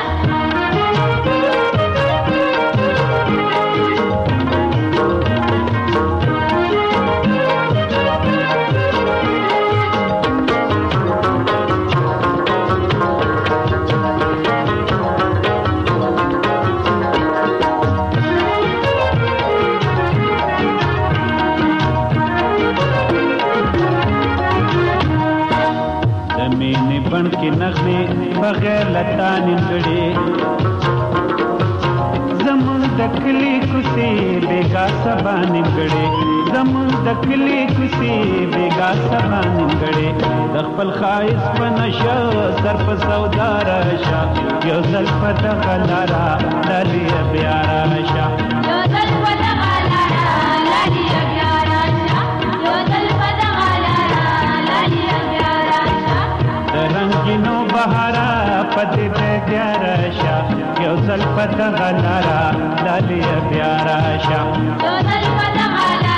بن کې نغمه بغیر لتا نیمګړې زمون د کلی کوسي بیگا سبا نیمګړې زمون د کلی کوسي بیگا سبا نیمګړې د خپل خایس په نشه سر په سودا راشه یو ځل په دغه لاره لالیه بیا راشه یو ځل په دغه لاره لالیه بیا راشه یو ځل په دغه لاره لالیه بیا راشه رنگینو بهارا پدې به بیا راشه یو ځل په دغه لاره لالیه بیا راشه یو ځل په دغه لاره